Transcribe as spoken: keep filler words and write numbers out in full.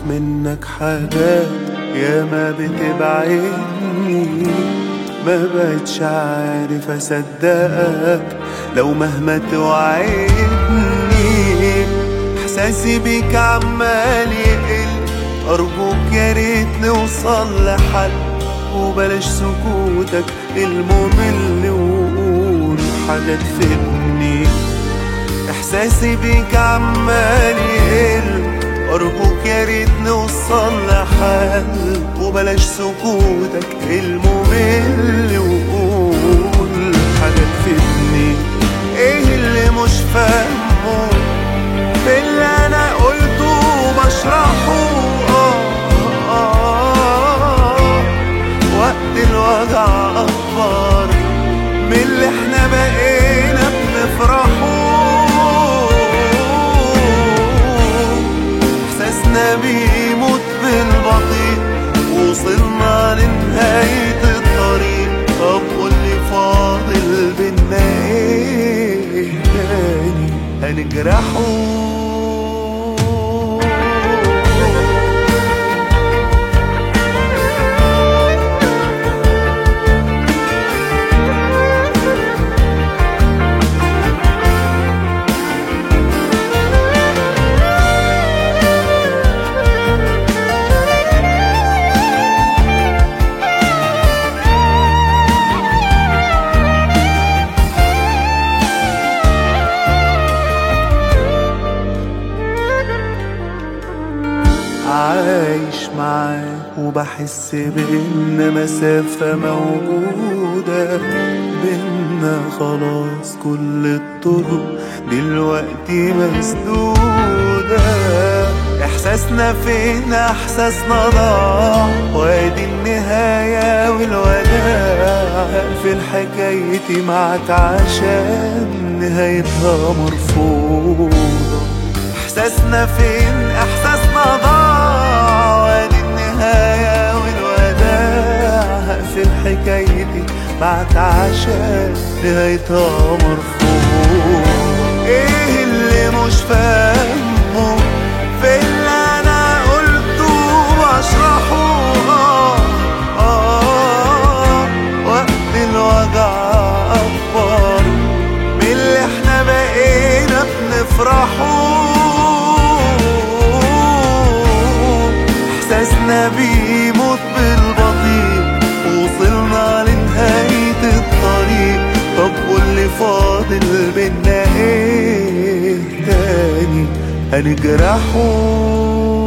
منك حاجات ياما بتبعدني، ما بقتش عارف اصدقك لو مهما توعدني. احساسي بيك عمال يقل، ارجوك يا ريت نوصل لحل، وبلاش سكوتك الممل وقول حاجة تفيدني. احساسي بيك عمال يقل، ارجوك يا ريت نوصل لحل، وبلاش سكوتك الممل وقول حاجة تفيدني. ايه اللي مش فاهمه في اللي انا قلته بشرحه؟ آه آه آه وقت الوجع اكبر من اللي احنا بقينا بنفرحه. احساسنا بيموت بالبطيء، وصلنا لنهاية الطريق. طب قولي فاضل بينا ايه تاني هنجرحه؟ عايش معاك وبحس بإن مسافة موجودة بينا، خلاص كل الطرق دلوقتي مسدودة. احساسنا فين؟ احساسنا ضاع، وادي النهاية والوداع. هقفل حكايتي معاك عشان نهايتها مرفوضة. احساسنا فين؟ احساسنا ضاع، وادي النهاية والوداع. هقفل حكايتي معاك عشان نهايتها مرفوضة. ايه اللي مش فاهمه في اللي انا قلته بشرحه؟ آه آه وقت الوجع اكبر من اللي احنا بقينا بنفرحه. احساسنا بيموت بالبطيء، وصلنا لنهاية الطريق. طب قولي فاضل بينا ايه تاني هنجرحه؟